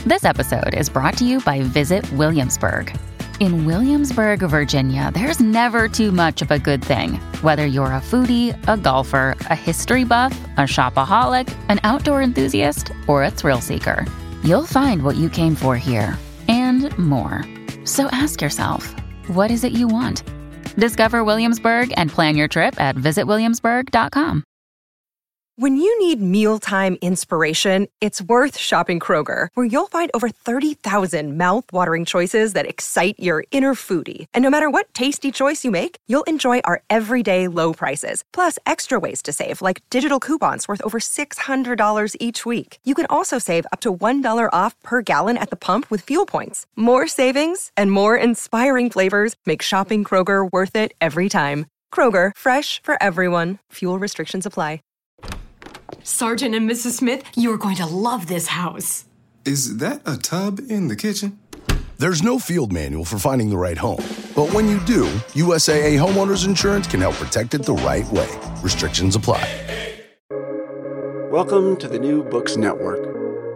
This episode is brought to you by Visit Williamsburg. In Williamsburg, Virginia, there's never too much of a good thing. Whether you're a foodie, a golfer, a history buff, a shopaholic, an outdoor enthusiast, or a thrill seeker, you'll find what you came for here and more. So ask yourself, what is it you want? Discover Williamsburg and plan your trip at visitwilliamsburg.com. When you need mealtime inspiration, it's worth shopping Kroger, where you'll find over 30,000 mouth-watering choices that excite your inner foodie. And no matter what tasty choice you make, you'll enjoy our everyday low prices, plus extra ways to save, like digital coupons worth over $600 each week. You can also save up to $1 off per gallon at the pump with fuel points. More savings and more inspiring flavors make shopping Kroger worth it every time. Kroger, fresh for everyone. Fuel restrictions apply. Sergeant and Mrs. Smith, you're going to love this house. Is that a tub in the kitchen? There's no field manual for finding the right home. But when you do, USAA Homeowners Insurance can help protect it the right way. Restrictions apply. Welcome to the New Books Network.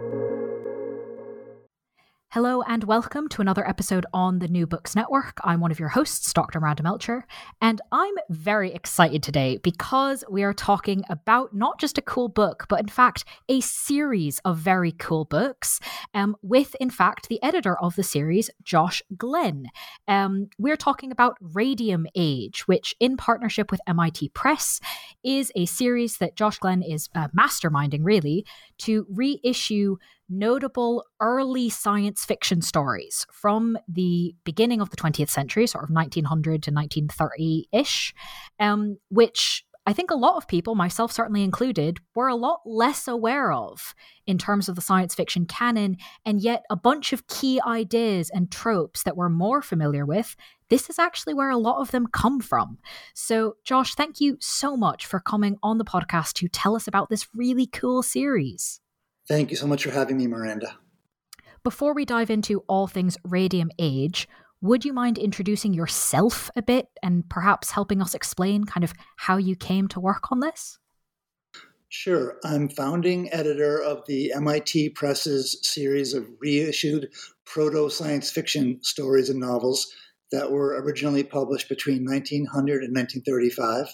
Hello and welcome to another episode on the New Books Network. I'm one of your hosts, Dr. Miranda Melcher, and I'm very excited today because we are talking about not just a cool book, but in fact a series of very cool books with, in fact, the editor of the series, Josh Glenn. We're talking about Radium Age, which in partnership with MIT Press is a series that Josh Glenn is masterminding, really, to reissue notable early science fiction stories from the beginning of the 20th century, sort of 1900 to 1930-ish, which I think a lot of people, myself certainly included, were a lot less aware of in terms of the science fiction canon, and yet a bunch of key ideas and tropes that we're more familiar with, this is actually where a lot of them come from. So, Josh, thank you so much for coming on the podcast to tell us about this really cool series. Thank you so much for having me, Miranda. Before we dive into all things Radium Age, would you mind introducing yourself a bit and perhaps helping us explain kind of how you came to work on this? Sure. I'm founding editor of the MIT Press's series of reissued proto-science fiction stories and novels that were originally published between 1900 and 1935.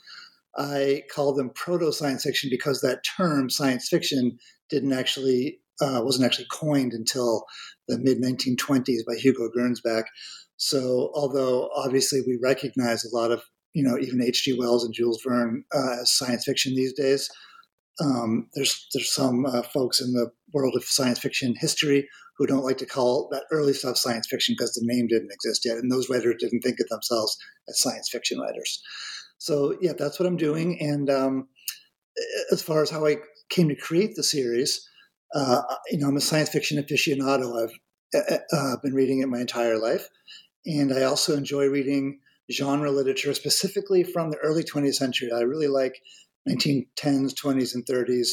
I call them proto-science fiction because that term, science fiction, wasn't actually coined until the mid-1920s by Hugo Gernsback. So although obviously we recognize a lot of, even H.G. Wells and Jules Verne as science fiction these days, there's some folks in the world of science fiction history who don't like to call that early stuff science fiction because the name didn't exist yet, and those writers didn't think of themselves as science fiction writers. So yeah, that's what I'm doing. And as far as how I came to create the series, I'm a science fiction aficionado. I've been reading it my entire life. And I also enjoy reading genre literature, specifically from the early 20th century. I really like 1910s, 20s, and 30s,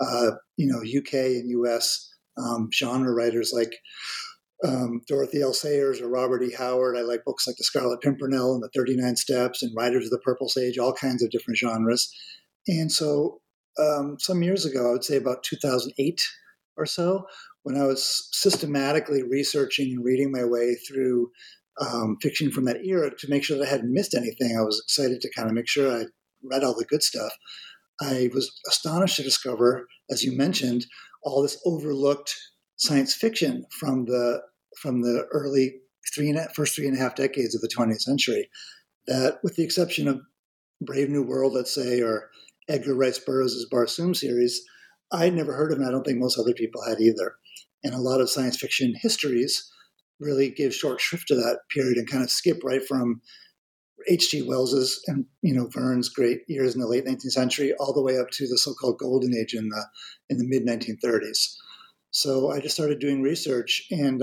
UK and US genre writers like Dorothy L. Sayers or Robert E. Howard. I like books like The Scarlet Pimpernel and The 39 Steps and Riders of the Purple Sage, all kinds of different genres. And so some years ago, I would say about 2008 or so, when I was systematically researching and reading my way through fiction from that era to make sure that I hadn't missed anything, I was excited to kind of make sure I read all the good stuff. I was astonished to discover, as you mentioned, all this overlooked science fiction from the early first three and a half decades of the 20th century, that with the exception of Brave New World, let's say, or Edgar Rice Burroughs' Barsoom series, I'd never heard of them. I don't think most other people had either. And a lot of science fiction histories really give short shrift to that period and kind of skip right from H.G. Wells's and Verne's great years in the late 19th century all the way up to the so-called Golden Age in the mid 1930s. So I just started doing research and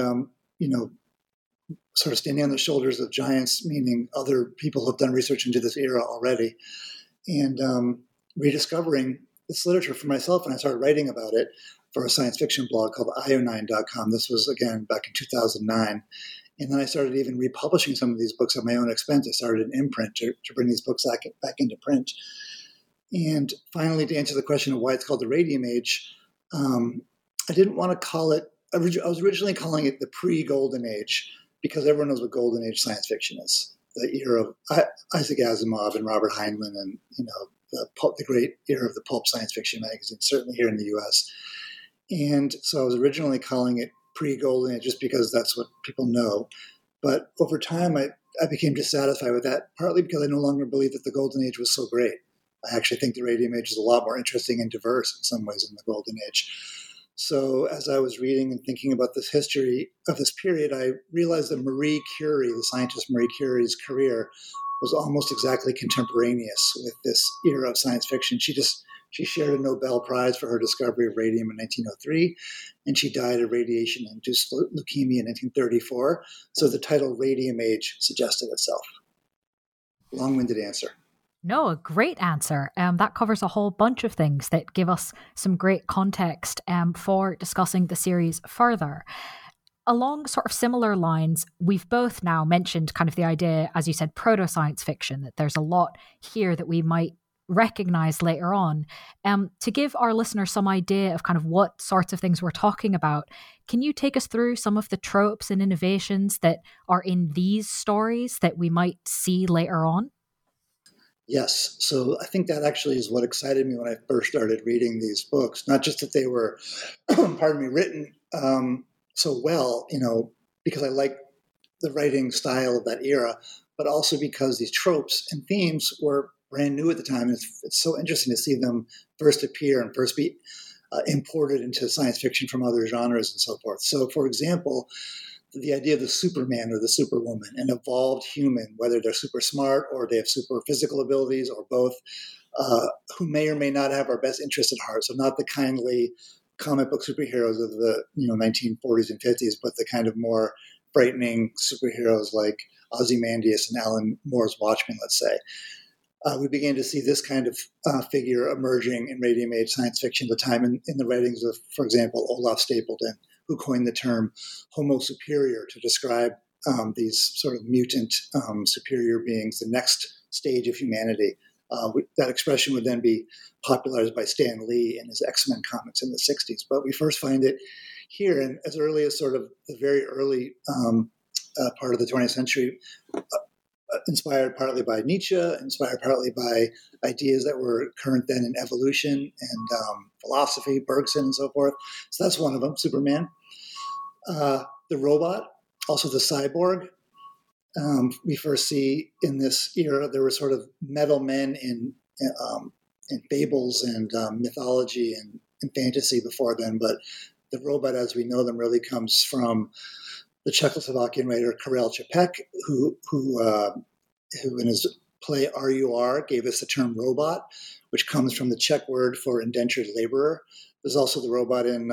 sort of standing on the shoulders of giants, meaning other people who have done research into this era already, and rediscovering this literature for myself. And I started writing about it for a science fiction blog called io9.com. This was, again, back in 2009. And then I started even republishing some of these books at my own expense. I started an imprint to bring these books back into print. And finally, to answer the question of why it's called the Radium Age, I didn't want to call it I was originally calling it the pre-Golden Age because everyone knows what Golden Age science fiction is. The era of Isaac Asimov and Robert Heinlein, and the great era of the pulp science fiction magazine, certainly here in the U.S. And so I was originally calling it pre-Golden Age just because that's what people know. But over time, I became dissatisfied with that, partly because I no longer believe that the Golden Age was so great. I actually think the Radium Age is a lot more interesting and diverse in some ways than the Golden Age. So as I was reading and thinking about this history of this period, I realized that Marie Curie, the scientist Marie Curie's career, was almost exactly contemporaneous with this era of science fiction. She shared a Nobel Prize for her discovery of radium in 1903, and she died of radiation-induced leukemia in 1934. So the title Radium Age suggested itself. Long-winded answer. No, a great answer. That covers a whole bunch of things that give us some great context for discussing the series further. Along sort of similar lines, we've both now mentioned kind of the idea, as you said, proto-science fiction, that there's a lot here that we might recognize later on. To give our listeners some idea of kind of what sorts of things we're talking about, can you take us through some of the tropes and innovations that are in these stories that we might see later on? Yes. So I think that actually is what excited me when I first started reading these books. Not just that they were, written so well, because I like the writing style of that era, but also because these tropes and themes were brand new at the time. And it's so interesting to see them first appear and first be imported into science fiction from other genres and so forth. So, for example, the idea of the Superman or the Superwoman, an evolved human, whether they're super smart or they have super physical abilities or both, who may or may not have our best interest at heart. So not the kindly comic book superheroes of the 1940s and 50s, but the kind of more frightening superheroes like Ozymandias and Alan Moore's Watchmen, let's say. We began to see this kind of figure emerging in Radium Age science fiction at the time in the writings of, for example, Olaf Stapledon, who coined the term Homo superior to describe these sort of mutant superior beings, the next stage of humanity. That expression would then be popularized by Stan Lee in his X-Men comics in the 60s. But we first find it here, and as early as sort of the very early part of the 20th century, inspired partly by Nietzsche, inspired partly by ideas that were current then in evolution and philosophy, Bergson and so forth. So that's one of them, Superman. The robot, also the cyborg. We first see in this era, there were sort of metal men in fables and mythology and fantasy before then, but the robot as we know them really comes from the Czechoslovakian writer Karel Čapek, who in his play R.U.R. gave us the term robot, which comes from the Czech word for indentured laborer. There's also the robot in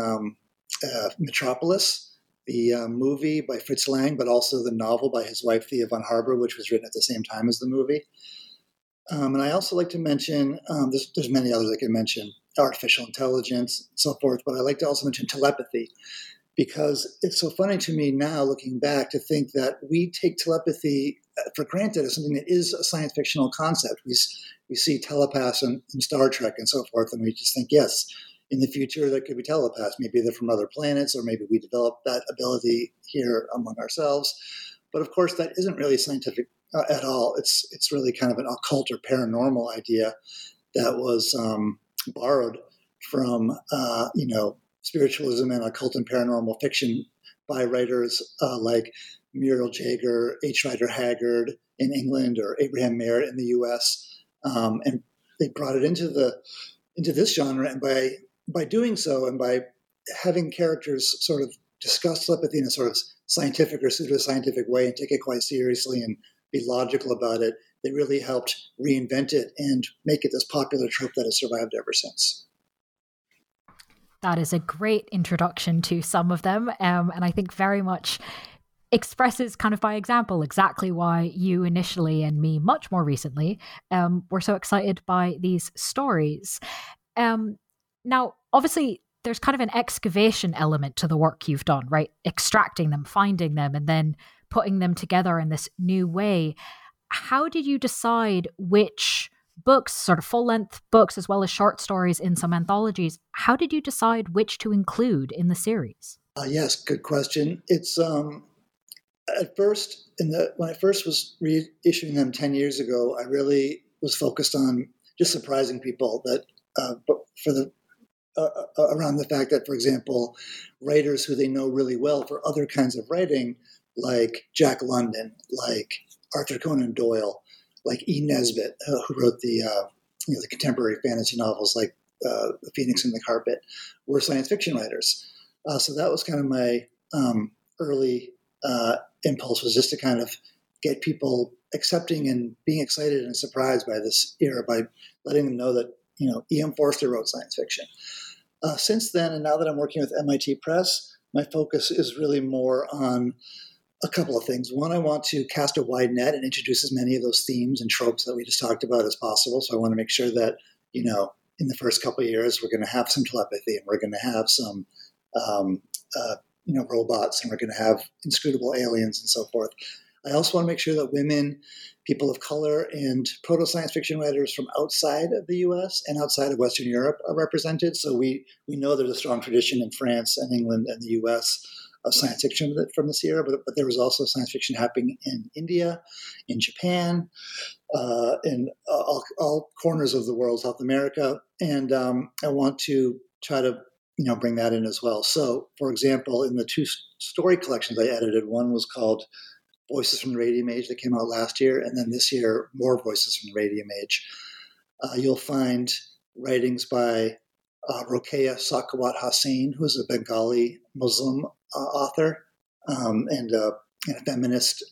Metropolis, the movie by Fritz Lang, but also the novel by his wife, Thea von Harbour, which was written at the same time as the movie. And I also like to mention, there's many others I can mention, artificial intelligence and so forth, but I like to also mention telepathy, because it's so funny to me now, looking back, to think that we take telepathy for granted as something that is a science fictional concept. We see telepaths in Star Trek and so forth, and we just think, yes, in the future there could be telepaths. Maybe they're from other planets, or maybe we develop that ability here among ourselves. But of course, that isn't really scientific at all. It's really kind of an occult or paranormal idea that was borrowed from spiritualism and occult and paranormal fiction by writers like Muriel Jager, H. Rider Haggard in England, or Abraham Merritt in the U.S. And they brought it into this genre, and by doing so, and by having characters sort of discuss telepathy in a sort of scientific or pseudoscientific way and take it quite seriously and be logical about it, they really helped reinvent it and make it this popular trope that has survived ever since. That is a great introduction to some of them, and I think very much expresses kind of by example exactly why you initially, and me much more recently, were so excited by these stories. Now, obviously, there's kind of an excavation element to the work you've done, right? Extracting them, finding them, and then putting them together in this new way. How did you decide which books, sort of full-length books, as well as short stories in some anthologies. How did you decide which to include in the series? Yes, good question. It's at first, when I first was reissuing them 10 years ago, I really was focused on just surprising people that around the fact that, for example, writers who they know really well for other kinds of writing, like Jack London, like Arthur Conan Doyle, like E. Nesbitt, who wrote the contemporary fantasy novels like The Phoenix and the Carpet, were science fiction writers. So that was kind of my early impulse, was just to kind of get people accepting and being excited and surprised by this era by letting them know that E.M. Forster wrote science fiction. Since then, and now that I'm working with MIT Press, my focus is really more on a couple of things. One, I want to cast a wide net and introduce as many of those themes and tropes that we just talked about as possible. So I want to make sure that, in the first couple of years, we're going to have some telepathy, and we're going to have some, robots, and we're going to have inscrutable aliens and so forth. I also want to make sure that women, people of color, and proto-science fiction writers from outside of the U.S. and outside of Western Europe are represented. So we know there's a strong tradition in France and England and the U.S. of science fiction from this era, but there was also science fiction happening in India, in Japan, in all corners of the world, South America, and I want to try to bring that in as well. So, for example, in the two story collections I edited, one was called Voices from the Radium Age that came out last year, and then this year, more Voices from the Radium Age. You'll find writings by Rokeya Sakhawat-Hossain, who's a Bengali Muslim author and a feminist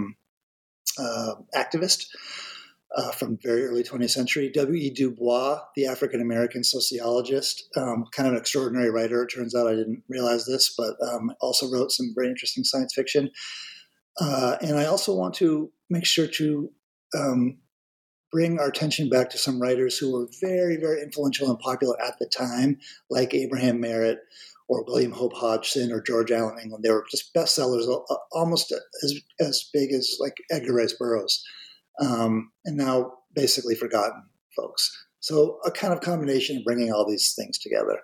activist from very early 20th century. W.E. Du Bois, the African-American sociologist, kind of an extraordinary writer. It turns out I didn't realize this, but also wrote some very interesting science fiction. And I also want to make sure to bring our attention back to some writers who were very, very influential and popular at the time, like Abraham Merritt or William Hope Hodgson or George Allen England. They were just bestsellers, almost as big as like Edgar Rice Burroughs, and now basically forgotten folks. So a kind of combination of bringing all these things together.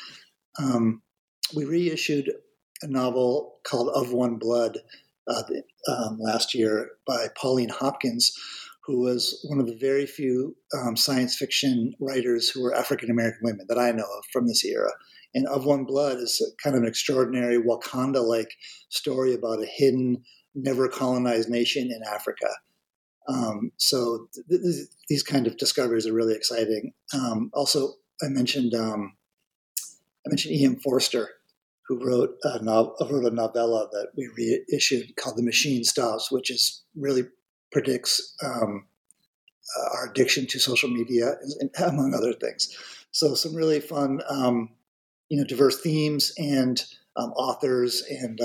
We reissued a novel called Of One Blood last year by Pauline Hopkins, who was one of the very few science fiction writers who were African-American women that I know of from this era. And Of One Blood is kind of an extraordinary Wakanda-like story about a hidden, never colonized nation in Africa. So these kind of discoveries are really exciting. Also, I mentioned E.M. Forster, who wrote a novella that we reissued called The Machine Stops, which really predicts our addiction to social media, among other things. So some really fun, diverse themes and authors and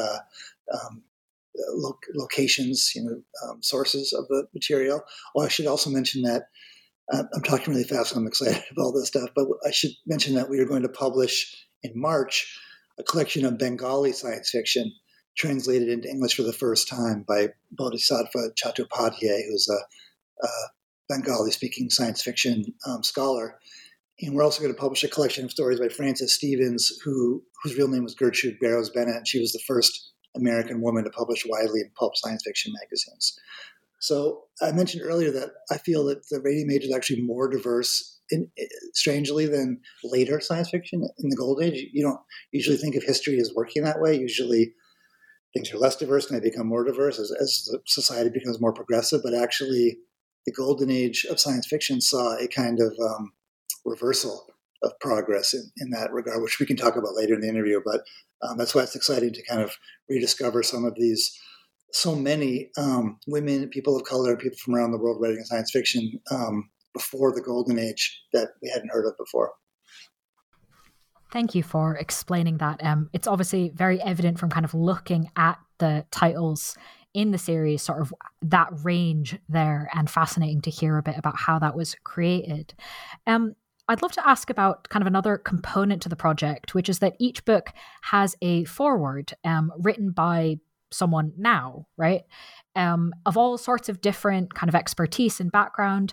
locations, sources of the material. Well, I should also mention that I'm talking really fast, so I'm excited about all this stuff, but I should mention that we are going to publish in March a collection of Bengali science fiction translated into English for the first time by Bodhisattva Chattopadhyay, who's a Bengali-speaking science fiction scholar. And we're also going to publish a collection of stories by Frances Stevens, whose real name was Gertrude Barrows Bennett, and she was the first American woman to publish widely in pulp science fiction magazines. So I mentioned earlier that I feel that the Radium Age is actually more diverse, strangely, than later science fiction in the Golden Age. You don't usually think of history as working that way. Usually things are less diverse and they become more diverse as the society becomes more progressive. But actually, the Golden Age of science fiction saw a kind of reversal of progress in that regard, which we can talk about later in the interview. But that's why it's exciting to kind of rediscover some of these, so many women, people of color, people from around the world writing science fiction before the Golden Age that we hadn't heard of before. Thank you for explaining that. It's obviously very evident from kind of looking at the titles in the series, sort of that range there, and fascinating to hear a bit about how that was created. I'd love to ask about kind of another component to the project, which is that each book has a foreword written by someone now, right? Of all sorts of different kind of expertise and background.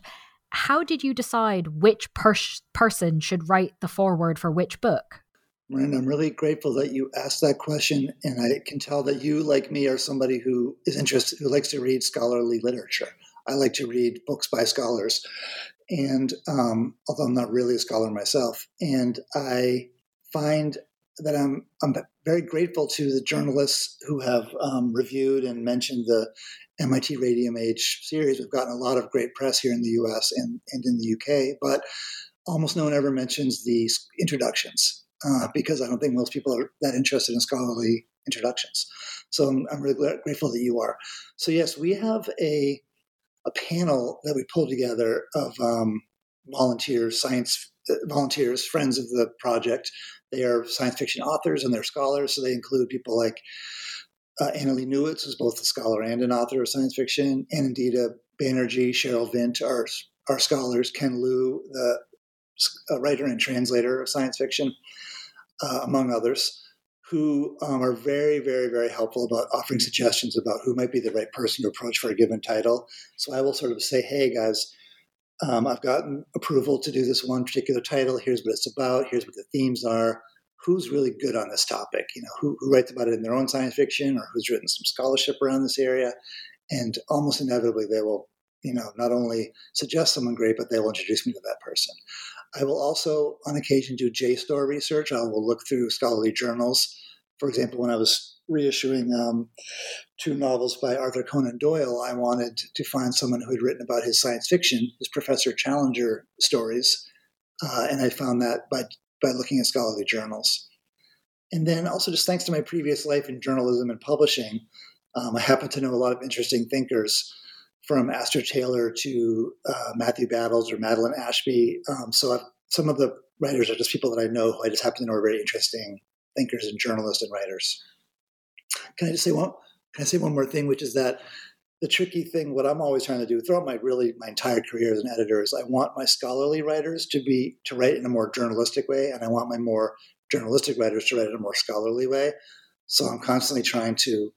how did you decide which person should write the foreword for which book? Miranda, I'm really grateful that you asked that question, and I can tell that you, like me, are somebody who is interested, who likes to read scholarly literature. I like to read books by scholars, and although I'm not really a scholar myself, and I find that I'm very grateful to the journalists who have reviewed and mentioned the MIT Radium Age series. We've gotten a lot of great press here in the U.S. and in the U.K., but almost no one ever mentions the introductions. Because I don't think most people are that interested in scholarly introductions. So I'm really grateful that you are. So yes, we have a panel that we pulled together of volunteers, friends of the project. They are science fiction authors and they're scholars, so they include people like Annalee Newitz, who's both a scholar and an author of science fiction, Anindita Banerjee, Cheryl Vint are scholars, Ken Liu, the writer and translator of science fiction, among others, who are very, very, very helpful about offering suggestions about who might be the right person to approach for a given title. So I will sort of say, hey, guys, I've gotten approval to do this one particular title. Here's what it's about. Here's what the themes are. Who's really good on this topic? Who writes about it in their own science fiction or who's written some scholarship around this area? And almost inevitably, they will not only suggest someone great, but they will introduce me to that person. I will also, on occasion, do JSTOR research. I will look through scholarly journals. For example, when I was reissuing 2 novels by Arthur Conan Doyle, I wanted to find someone who had written about his science fiction, his Professor Challenger stories, and I found that by looking at scholarly journals. And then also just thanks to my previous life in journalism and publishing, I happen to know a lot of interesting thinkers, from Astor Taylor to Matthew Battles or Madeline Ashby. So some of the writers are just people that I know who I just happen to know are very interesting thinkers and journalists and writers. Can I say one more thing, which is that the tricky thing, what I'm always trying to do throughout my entire career as an editor, is I want my scholarly writers to write in a more journalistic way, and I want my more journalistic writers to write in a more scholarly way. So I'm constantly trying to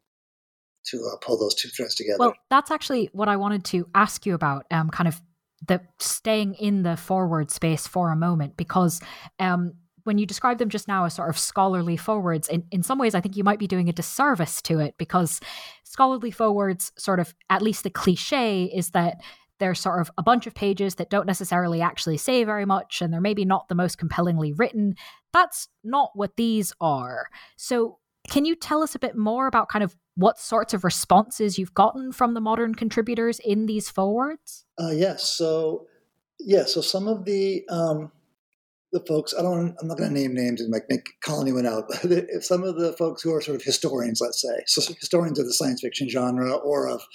pull those two threads together. Well, that's actually what I wanted to ask you about, kind of the staying in the forward space for a moment, because when you describe them just now as sort of scholarly forwards, in some ways I think you might be doing a disservice to it, because scholarly forwards, sort of, at least the cliche is that they're sort of a bunch of pages that don't necessarily actually say very much, and they're maybe not the most compellingly written. That's not what these are. So can you tell us a bit more about kind of what sorts of responses you've gotten from the modern contributors in these forwards? Yes. So some of the folks, I'm not going to name names and call anyone out, but some of the folks who are sort of historians, let's say, so historians of the science fiction genre or of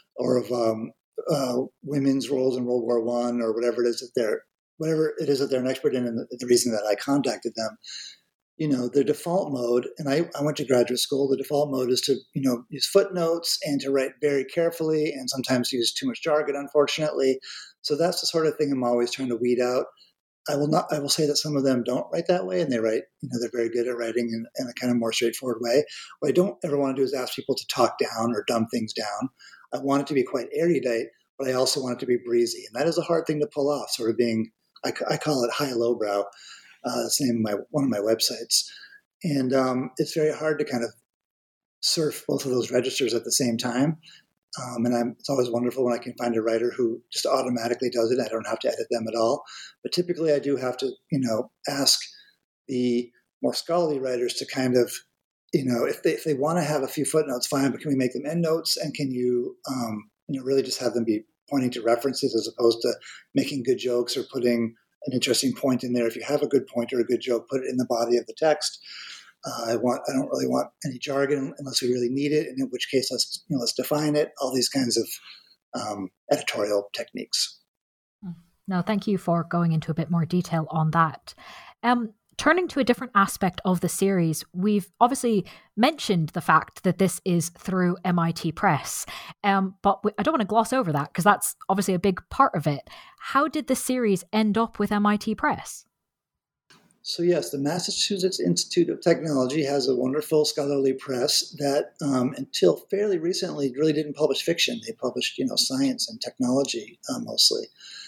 women's roles in World War I or whatever it is that they're an expert in, and the reason that I contacted them. The default mode, and I went to graduate school, the default mode is to, use footnotes and to write very carefully and sometimes use too much jargon, unfortunately. So that's the sort of thing I'm always trying to weed out. I will say that some of them don't write that way, and they write, they're very good at writing in a kind of more straightforward way. What I don't ever want to do is ask people to talk down or dumb things down. I want it to be quite erudite, but I also want it to be breezy. And that is a hard thing to pull off, sort of being, I call it high-lowbrow. That's the name of one of my websites. And it's very hard to kind of surf both of those registers at the same time. It's always wonderful when I can find a writer who just automatically does it. I don't have to edit them at all. But typically I do have to, ask the more scholarly writers to kind of, if they want to have a few footnotes, fine, but can we make them endnotes? And can you, really just have them be pointing to references as opposed to making good jokes or putting an interesting point in there. If you have a good point or a good joke, put it in the body of the text. I don't really want any jargon unless we really need it, and in which case let's define it. All these kinds of editorial techniques. No, thank you for going into a bit more detail on that. Turning to a different aspect of the series, we've obviously mentioned the fact that this is through MIT Press, but I don't want to gloss over that because that's obviously a big part of it. How did the series end up with MIT Press? So yes, the Massachusetts Institute of Technology has a wonderful scholarly press that until fairly recently really didn't publish fiction. They published, science and technology mostly.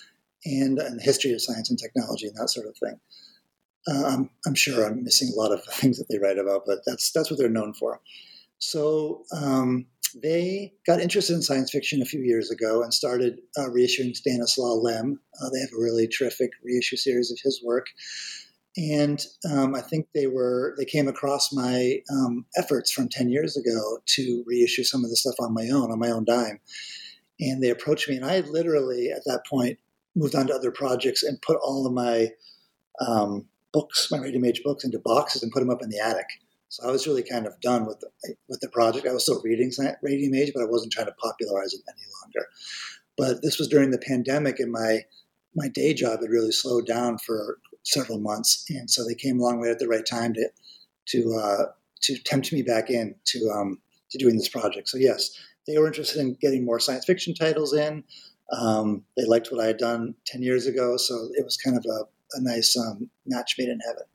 and the history of science and technology and that sort of thing. I'm sure I'm missing a lot of things that they write about, but that's what they're known for. So they got interested in science fiction a few years ago and started reissuing Stanislaw Lem. They have a really terrific reissue series of his work. And I think they came across my efforts from 10 years ago to reissue some of the stuff on my own dime. And they approached me, and I literally, at that point, moved on to other projects and put all of my books, my Radium Age books, into boxes and put them up in the attic. So I was really kind of done with the project. I was still reading Radium Age, but I wasn't trying to popularize it any longer. But this was during the pandemic, and my day job had really slowed down for several months, and so they came along right at the right time to tempt me back in to doing this project. So yes, they were interested in getting more science fiction titles in. They liked what I had done 10 years ago, so it was kind of a nice match made in heaven.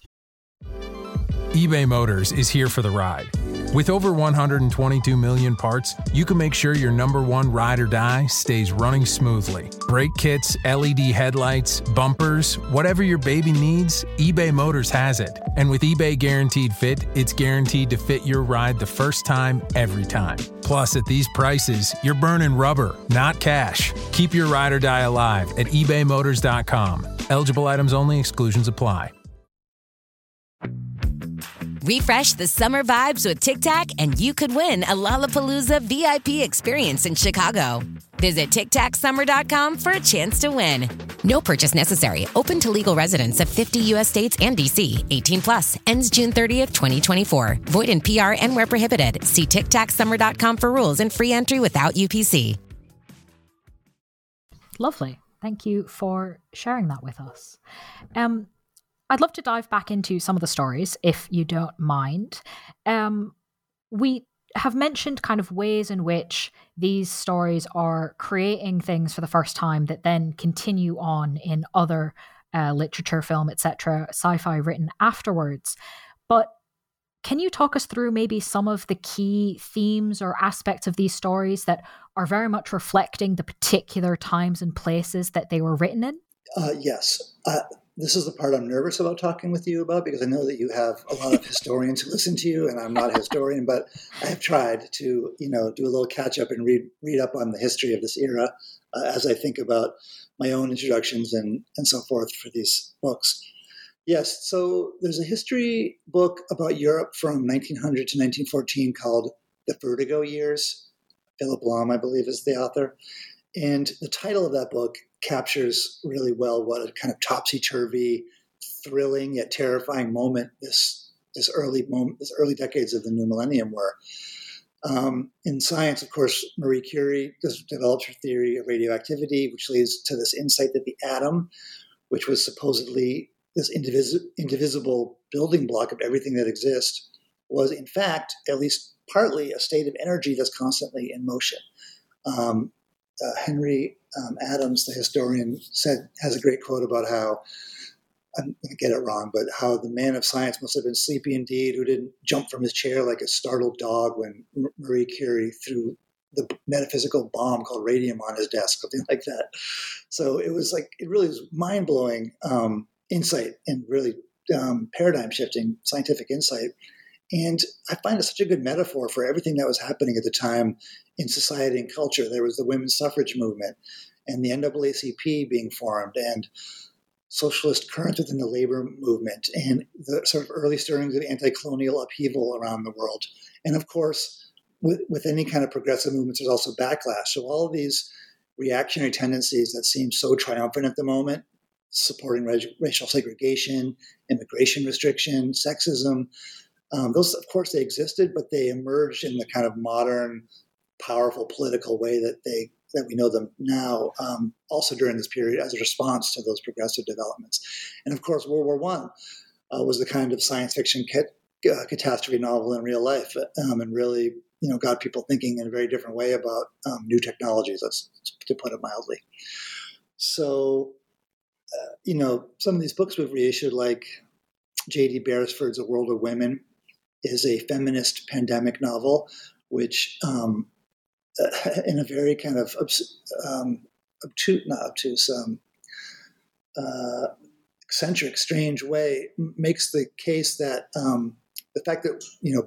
eBay Motors is here for the ride. With over 122 million parts, you can make sure your number one ride or die stays running smoothly. Brake kits, LED headlights, bumpers, whatever your baby needs, eBay Motors has it. And with eBay Guaranteed Fit, it's guaranteed to fit your ride the first time, every time. Plus, at these prices, you're burning rubber, not cash. Keep your ride or die alive at ebaymotors.com. Eligible items only. Exclusions apply. Refresh the summer vibes with Tic Tac, and you could win a Lollapalooza VIP experience in Chicago. Visit TicTacSummer.com for a chance to win. No purchase necessary. Open to legal residents of 50 U.S. states and D.C. 18 plus. Ends June 30th, 2024. Void in PR and where prohibited. See TicTacSummer.com for rules and free entry without UPC. Lovely. Thank you for sharing that with us. I'd love to dive back into some of the stories, if you don't mind. We have mentioned kind of ways in which these stories are creating things for the first time that then continue on in other literature, film, etc., sci-fi written afterwards. But can you talk us through maybe some of the key themes or aspects of these stories that are very much reflecting the particular times and places that they were written in? Yes. This is the part I'm nervous about talking with you about, because I know that you have a lot of historians who listen to you, and I'm not a historian, but I have tried to, do a little catch up and read up on the history of this era as I think about my own introductions and so forth for these books. Yes, so there's a history book about Europe from 1900 to 1914 called The Vertigo Years. Philip Lahm, I believe, is the author. And the title of that book captures really well what a kind of topsy-turvy, thrilling yet terrifying moment this early decades of the new millennium were. In science, of course, Marie Curie developed her theory of radioactivity, which leads to this insight that the atom, which was supposedly this indivisible building block of everything that exists, was in fact, at least partly, a state of energy that's constantly in motion. Henry Adams, the historian, has a great quote about how, I'm going to get it wrong, but how the man of science must have been sleepy indeed, who didn't jump from his chair like a startled dog when Marie Curie threw the metaphysical bomb called radium on his desk, something like that. So it really was mind-blowing insight and really paradigm-shifting scientific insight. And I find it such a good metaphor for everything that was happening at the time in society and culture. There was the women's suffrage movement and the NAACP being formed and socialist currents within the labor movement and the sort of early stirrings of anti-colonial upheaval around the world. And of course, with any kind of progressive movements, there's also backlash. So all of these reactionary tendencies that seem so triumphant at the moment, supporting racial segregation, immigration restriction, sexism, those, of course, they existed, but they emerged in the kind of modern, powerful political way that we know them now, also during this period as a response to those progressive developments. And of course, World War I was the kind of science fiction catastrophe novel in real life, and really, got people thinking in a very different way about new technologies, to put it mildly. So, some of these books we've reissued, like J.D. Beresford's A World of Women, is a feminist pandemic novel, which in a very kind of eccentric, strange way, makes the case that the fact that,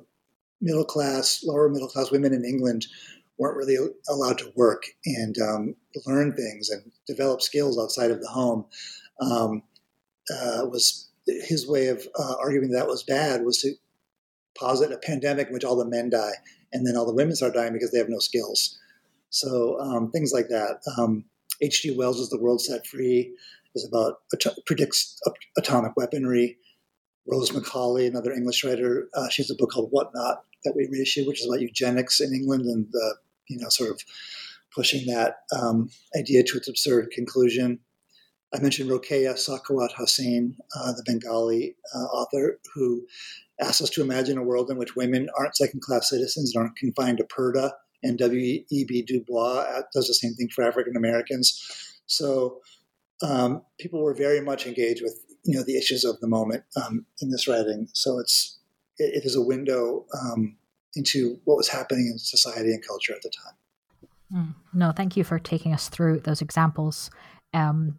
lower middle class women in England weren't really allowed to work and learn things and develop skills outside of the home was his way of arguing that was bad, was to posit a pandemic in which all the men die and then all the women start dying because they have no skills. So things like that. H.G. Wells' The World Set Free is about, predicts atomic weaponry. Rose Macaulay, another English writer, she has a book called What Not that we reissued, which is about eugenics in England and sort of pushing that idea to its absurd conclusion. I mentioned Rokeya Sakhawat-Hussain, the Bengali author, who asks us to imagine a world in which women aren't second-class citizens and aren't confined to Purdah, and W.E.B. Du Bois does the same thing for African Americans. So people were very much engaged with the issues of the moment in this writing. So it is a window into what was happening in society and culture at the time. No, thank you for taking us through those examples and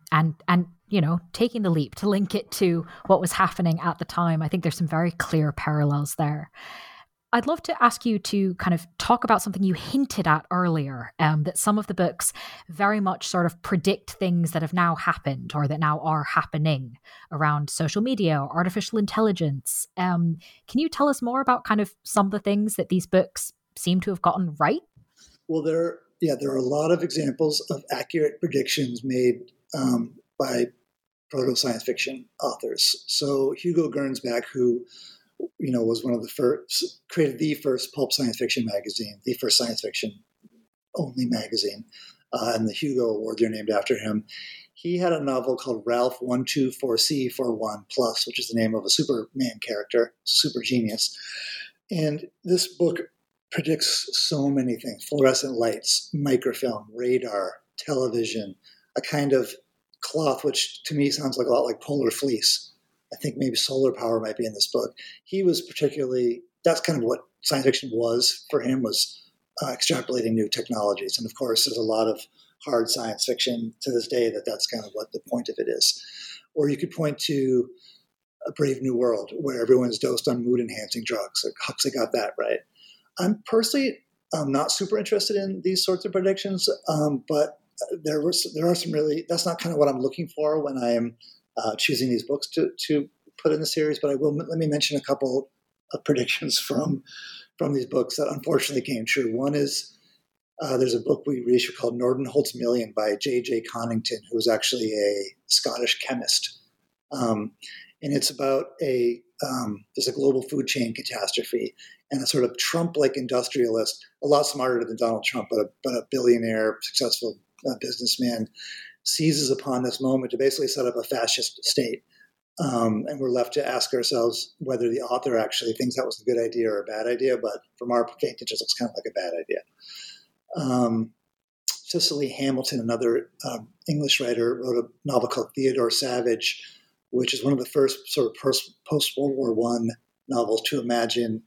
taking the leap to link it to what was happening at the time. I think there's some very clear parallels there. I'd love to ask you to kind of talk about something you hinted at earlier, that some of the books very much sort of predict things that have now happened or that now are happening around social media or artificial intelligence. Can you tell us more about kind of some of the things that these books seem to have gotten right? Well, there are a lot of examples of accurate predictions made by proto-science fiction authors. So Hugo Gernsback, who was one of the first, created the first pulp science fiction magazine, the first science fiction only magazine, and the Hugo Awards are named after him. He had a novel called Ralph 124C41 Plus, which is the name of a Superman character, super genius. And this book predicts so many things: fluorescent lights, microfilm, radar, television, a kind of cloth, which to me sounds like a lot like polar fleece. I think maybe solar power might be in this book. He was that's kind of what science fiction was for him, was extrapolating new technologies. And of course, there's a lot of hard science fiction to this day that's kind of what the point of it is. Or you could point to A Brave New World, where everyone's dosed on mood-enhancing drugs. Huxley got that right. I'm personally not super interested in these sorts of predictions, but there are some really, that's not kind of what I'm looking for when I am choosing these books to put in the series. But let me mention a couple of predictions from these books that unfortunately came true. One is there's a book we reissued called Nordenholtz Million by J.J. Connington, who's actually a Scottish chemist. And it's about there's a global food chain catastrophe, and a sort of Trump-like industrialist, a lot smarter than Donald Trump, but a billionaire, successful businessman, seizes upon this moment to basically set up a fascist state. And we're left to ask ourselves whether the author actually thinks that was a good idea or a bad idea, but from our vantage, it looks kind of like a bad idea. Cicely Hamilton, another English writer, wrote a novel called Theodore Savage, which is one of the first sort of post-World War I novels to imagine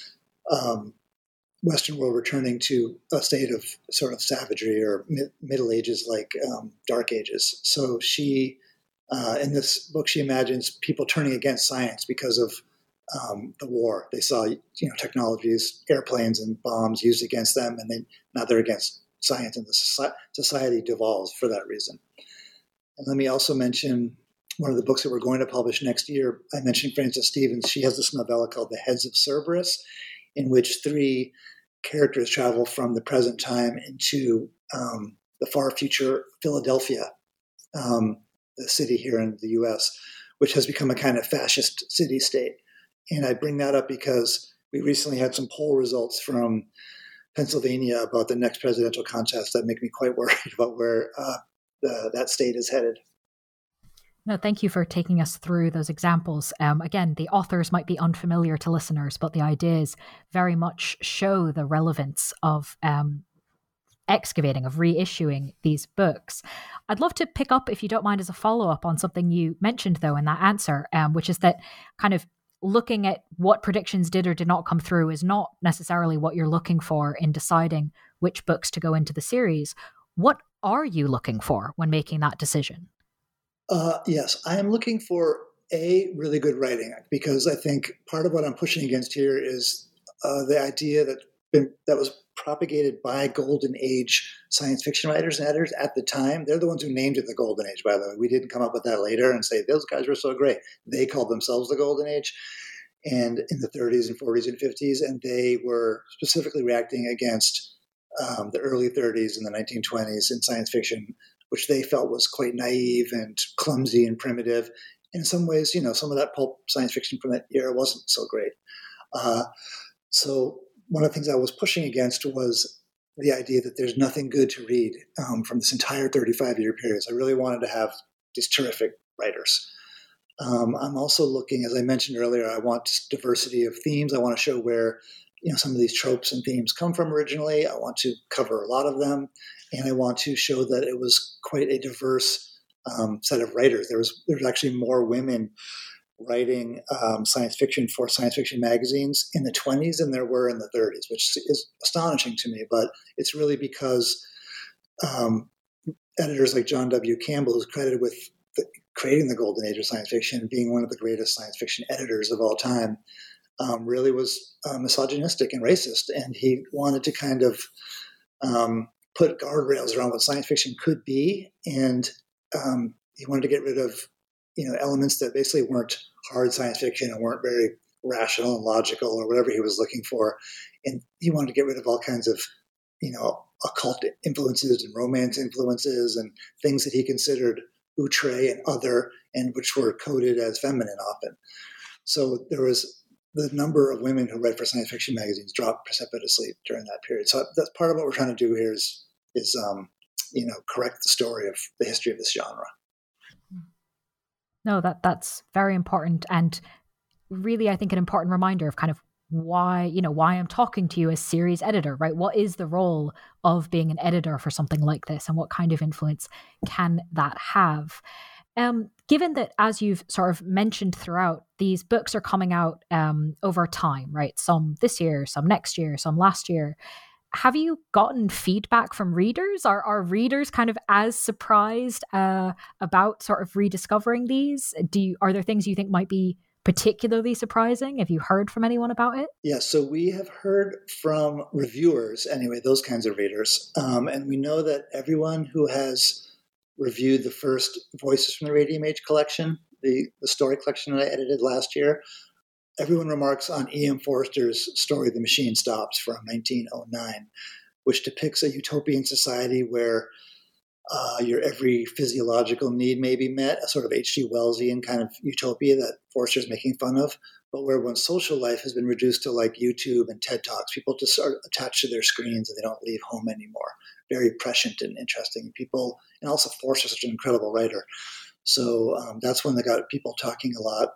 Western world returning to a state of sort of savagery or Middle Ages, like Dark Ages. So she, in this book, she imagines people turning against science because of the war. They saw, technologies, airplanes and bombs used against them, and now they're against science, and the society devolves for that reason. And let me also mention one of the books that we're going to publish next year. I mentioned Frances Stevens. She has this novella called The Heads of Cerberus, in which 3 characters travel from the present time into the far future Philadelphia, the city here in the U.S., which has become a kind of fascist city-state. And I bring that up because we recently had some poll results from Pennsylvania about the next presidential contest that make me quite worried about where that state is headed. No, thank you for taking us through those examples. Again, the authors might be unfamiliar to listeners, but the ideas very much show the relevance of excavating, of reissuing these books. I'd love to pick up, if you don't mind, as a follow-up on something you mentioned, though, in that answer, which is that kind of looking at what predictions did or did not come through is not necessarily what you're looking for in deciding which books to go into the series. What are you looking for when making that decision? Yes, I am looking for really good writing, because I think part of what I'm pushing against here is the idea that was propagated by Golden Age science fiction writers and editors at the time. They're the ones who named it the Golden Age, by the way. We didn't come up with that later and say, those guys were so great. They called themselves the Golden Age, and in the 30s and 40s and 50s, and they were specifically reacting against the early 30s and the 1920s in science fiction, which they felt was quite naive and clumsy and primitive. In some ways, some of that pulp science fiction from that era wasn't so great. So one of the things I was pushing against was the idea that there's nothing good to read from this entire 35-year period. So I really wanted to have these terrific writers. I'm also looking, as I mentioned earlier, I want diversity of themes. I want to show where some of these tropes and themes come from originally. I want to cover a lot of them, and I want to show that it was quite a diverse set of writers. There was actually more women writing science fiction for science fiction magazines in the 20s than there were in the 30s, which is astonishing to me. But it's really because editors like John W. Campbell, who's credited with creating the golden age of science fiction and being one of the greatest science fiction editors of all time, really was misogynistic and racist. And he wanted to kind of put guardrails around what science fiction could be. And he wanted to get rid of elements that basically weren't hard science fiction and weren't very rational and logical or whatever he was looking for. And he wanted to get rid of all kinds of, occult influences and romance influences and things that he considered outre and other, and which were coded as feminine often. So there was the number of women who write for science fiction magazines dropped precipitously during that period. So that's part of what we're trying to do here is correct the story of the history of this genre. No, that's very important, and really, I think, an important reminder of kind of why I'm talking to you as series editor, right? What is the role of being an editor for something like this, and what kind of influence can that have? Given that, as you've sort of mentioned throughout, these books are coming out over time, right? Some this year, some next year, some last year. Have you gotten feedback from readers? Are readers kind of as surprised about sort of rediscovering these? Are there things you think might be particularly surprising? Have you heard from anyone about it? Yeah, so we have heard from reviewers, anyway, those kinds of readers. And we know that everyone who has reviewed the first Voices from the Radium Age collection, the story collection that I edited last year, everyone remarks on E.M. Forster's story, The Machine Stops, from 1909, which depicts a utopian society where your every physiological need may be met, a sort of H.G. Wellsian kind of utopia that Forster's making fun of, but where one's social life has been reduced to like YouTube and TED Talks. People just are attached to their screens and they don't leave home anymore. Very prescient and interesting people. And also Forster's such an incredible writer. So that's when they got people talking a lot.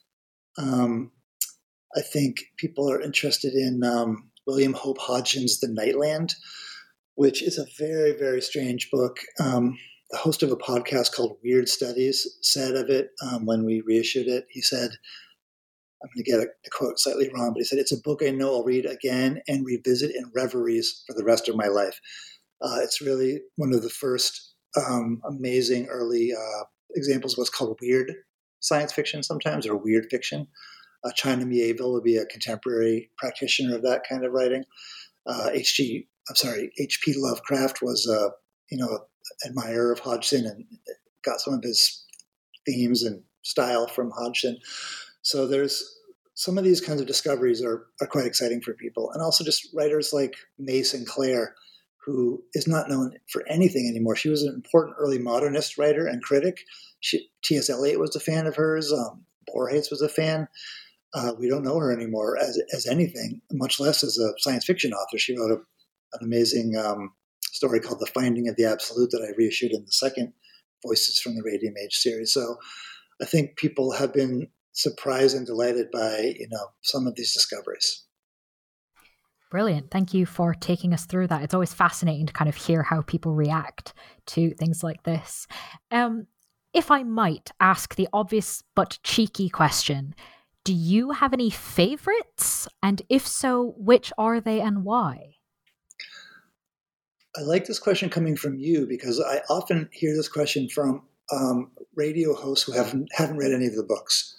I think people are interested in William Hope Hodgson's The Nightland, which is a very, very strange book. The host of a podcast called Weird Studies said of it when we reissued it, he said, I'm going to get the quote slightly wrong, but he said, "It's a book I know I'll read again and revisit in reveries for the rest of my life." It's really one of the first amazing early examples of what's called weird science fiction sometimes, or weird fiction. China Miéville would be a contemporary practitioner of that kind of writing. H.P. Lovecraft was admirer of Hodgson and got some of his themes and style from Hodgson. So there's some of these kinds of discoveries are quite exciting for people. And also just writers like May Sinclair, who is not known for anything anymore. She was an important early modernist writer and critic. T.S. Eliot was a fan of hers. Borges was a fan. We don't know her anymore as anything, much less as a science fiction author. She wrote an amazing story called The Finding of the Absolute that I reissued in the second Voices from the Radium Age series. So I think people have been surprised and delighted by, some of these discoveries. Brilliant. Thank you for taking us through that. It's always fascinating to kind of hear how people react to things like this. If I might ask the obvious but cheeky question, do you have any favorites? And if so, which are they and why? I like this question coming from you because I often hear this question from radio hosts who haven't read any of the books.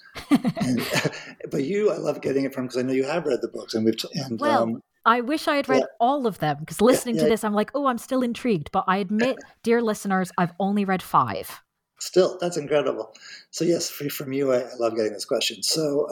But I love getting it from, because I know you have read the books, I wish I had read all of them, because listening to this, I'm like, oh, I'm still intrigued. But I admit, dear listeners, I've only read 5. Still, that's incredible. So yes, from you, I love getting this question. So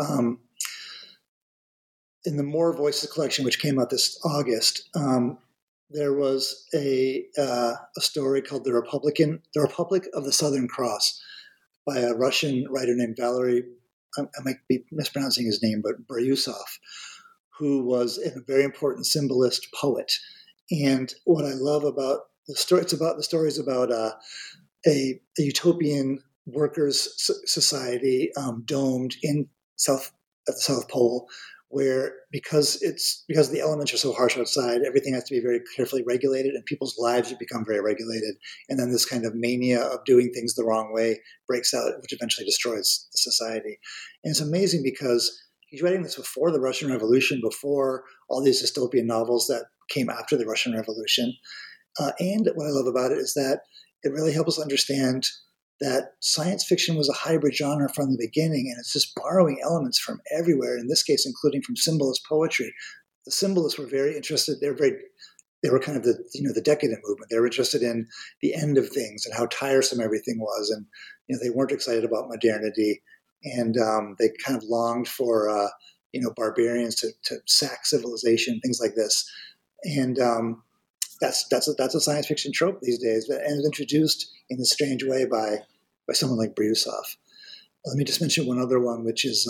in the More Voices collection, which came out this August, there was a story called The Republic of the Southern Cross by a Russian writer named Valery, I might be mispronouncing his name, but Brusov, who was a very important symbolist poet. And what I love about the story, the story is about a utopian workers' society domed in at the South Pole, where because the elements are so harsh outside, everything has to be very carefully regulated, and people's lives have become very regulated. And then this kind of mania of doing things the wrong way breaks out, which eventually destroys the society. And it's amazing because he's writing this before the Russian Revolution, before all these dystopian novels that came after the Russian Revolution. And what I love about it is that it really helps us understand that science fiction was a hybrid genre from the beginning, and it's just borrowing elements from everywhere, in this case, including from symbolist poetry. The symbolists were very interested. They were kind of the decadent movement. They were interested in the end of things and how tiresome everything was. And, they weren't excited about modernity. And they kind of longed for, barbarians to sack civilization, things like this. And that's a science fiction trope these days, and it's introduced in a strange way by someone like Brusov. Let me just mention one other one, which is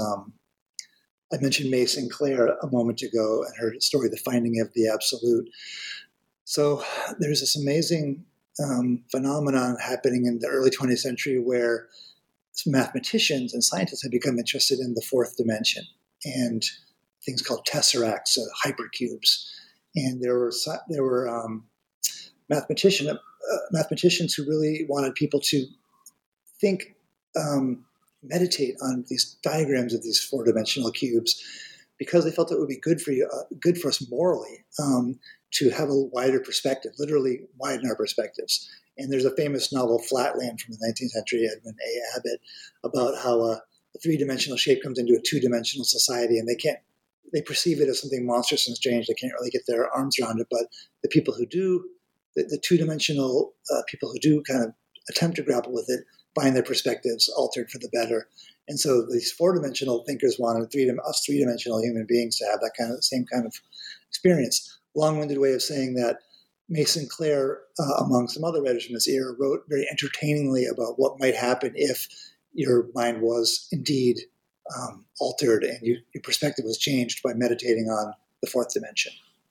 I mentioned May Sinclair a moment ago and her story, The Finding of the Absolute. So there's this amazing phenomenon happening in the early 20th century where mathematicians and scientists have become interested in the fourth dimension and things called tesseracts, hypercubes. And there were mathematicians who really wanted people to think, meditate on these diagrams of these four-dimensional cubes, because they felt it would be good for us morally, to have a wider perspective, literally widen our perspectives. And there's a famous novel, Flatland, from the 19th century, Edmund A. Abbott, about how a three-dimensional shape comes into a two-dimensional society, and they perceive it as something monstrous and strange. They can't really get their arms around it. But the people who do, the two-dimensional people who do kind of attempt to grapple with it, find their perspectives altered for the better. And so these four-dimensional thinkers wanted us three-dimensional human beings to have that same kind of experience. Long-winded way of saying that May Sinclair, among some other writers from this era, wrote very entertainingly about what might happen if your mind was indeed altered and your perspective was changed by meditating on the fourth dimension.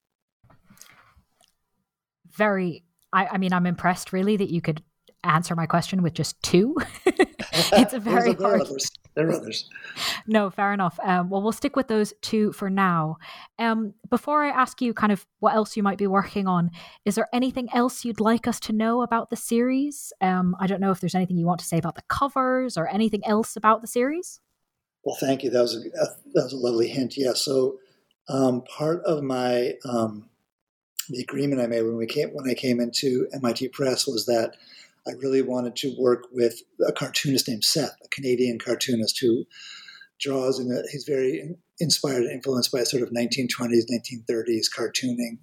I'm impressed really that you could answer my question with just 2. It's a very hard. There are others. No, fair enough. Well, we'll stick with those 2 for now. Before I ask you kind of what else you might be working on, is there anything else you'd like us to know about the series? I don't know if there's anything you want to say about the covers or anything else about the series. Well, thank you. That was a lovely hint. Yeah. So part of my the agreement I made when I came into MIT Press was that I really wanted to work with a cartoonist named Seth, a Canadian cartoonist who draws he's very inspired and influenced by a sort of 1920s, 1930s cartooning.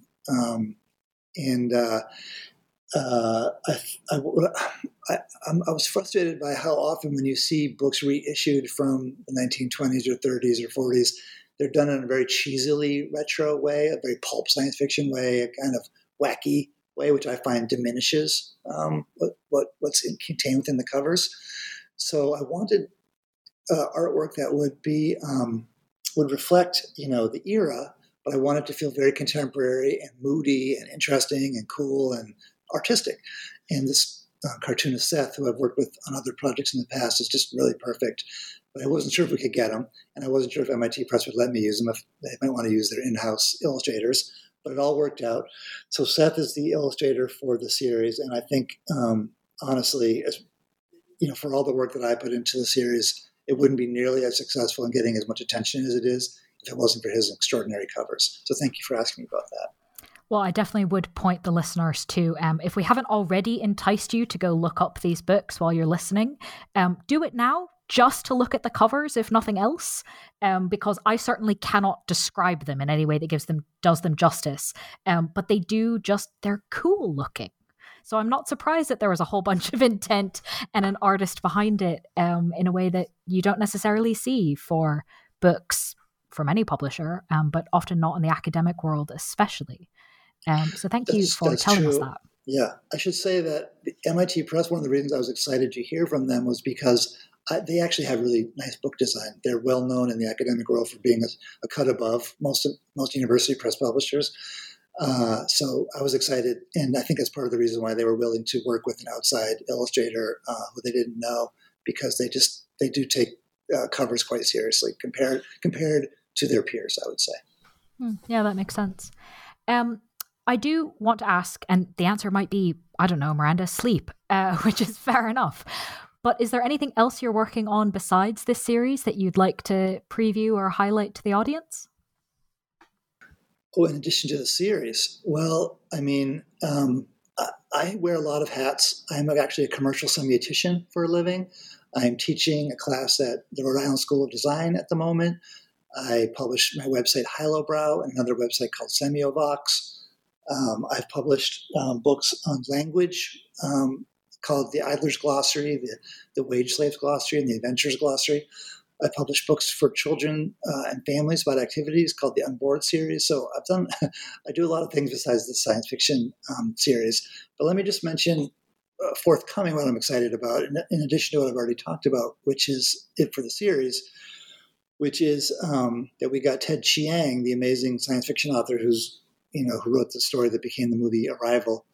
I was frustrated by how often when you see books reissued from the 1920s or 30s or 40s, they're done in a very cheesily retro way, a very pulp science fiction way, a kind of wacky way, which I find diminishes what's contained within the covers. So I wanted artwork that would reflect, the era, but I wanted to feel very contemporary and moody and interesting and cool and artistic. And this cartoonist Seth, who I've worked with on other projects in the past, is just really perfect. But I wasn't sure if we could get him, and I wasn't sure if MIT Press would let me use them, if they might want to use their in-house illustrators. But it all worked out. So Seth is the illustrator for the series, and I think, honestly, for all the work that I put into the series, it wouldn't be nearly as successful in getting as much attention as it is if it wasn't for his extraordinary covers. So thank you for asking me about that. Well, I definitely would point the listeners to, if we haven't already enticed you to go look up these books while you're listening, do it now just to look at the covers, if nothing else, because I certainly cannot describe them in any way that does them justice. But they're cool looking. So I'm not surprised that there was a whole bunch of intent and an artist behind it in a way that you don't necessarily see for books from any publisher, but often not in the academic world especially. So thank you for telling us that. Yeah, I should say that the MIT Press, one of the reasons I was excited to hear from them was because they actually have really nice book design. They're well known in the academic world for being a cut above most university press publishers. So I was excited, and I think that's part of the reason why they were willing to work with an outside illustrator who they didn't know, because they do take covers quite seriously compared to their peers, I would say. Yeah, that makes sense. I do want to ask, and the answer might be, I don't know, Miranda, sleep, which is fair enough. But is there anything else you're working on besides this series that you'd like to preview or highlight to the audience? Oh, in addition to the series, well, I mean, I wear a lot of hats. I'm actually a commercial semiotician for a living. I'm teaching a class at the Rhode Island School of Design at the moment. I publish my website Hylobrow and another website called Semiovox. I've published books on language called the Idler's Glossary, the Wage Slaves Glossary, and the Adventures Glossary. I publish books for children and families about activities called the Unboard series. So I do a lot of things besides the science fiction series. But let me just mention forthcoming what I'm excited about, in addition to what I've already talked about, which is it for the series, which is that we got Ted Chiang, the amazing science fiction author who wrote the story that became the movie Arrival,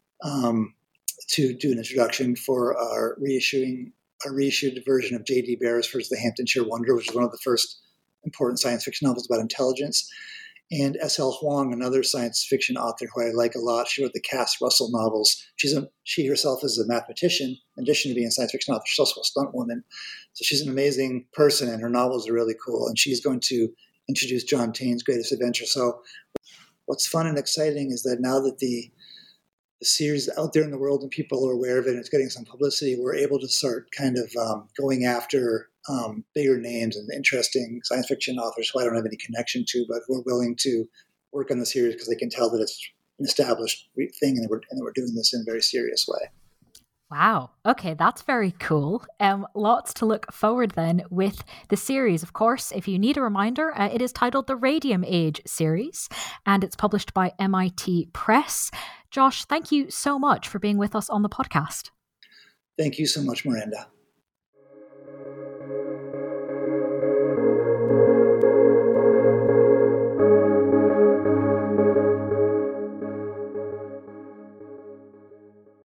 to do an introduction for our reissued version of J.D. Beresford's The Hamptonshire Wonder, which is one of the first important science fiction novels about intelligence. And S.L. Huang, another science fiction author who I like a lot. She wrote the Cass Russell novels. She herself is a mathematician. In addition to being a science fiction author, she's also a stunt woman. So she's an amazing person, and her novels are really cool. And she's going to introduce John Taine's Greatest Adventure. So what's fun and exciting is that now that the series is out there in the world and people are aware of it and it's getting some publicity, we're able to start kind of going after bigger names and interesting science fiction authors who I don't have any connection to, but who are willing to work on the series because they can tell that it's an established thing and that we're doing this in a very serious way. Wow. Okay, that's very cool. Lots to look forward then with the series. Of course, if you need a reminder, it is titled the Radium Age series, and it's published by MIT Press. Josh, thank you so much for being with us on the podcast. Thank you so much, Miranda.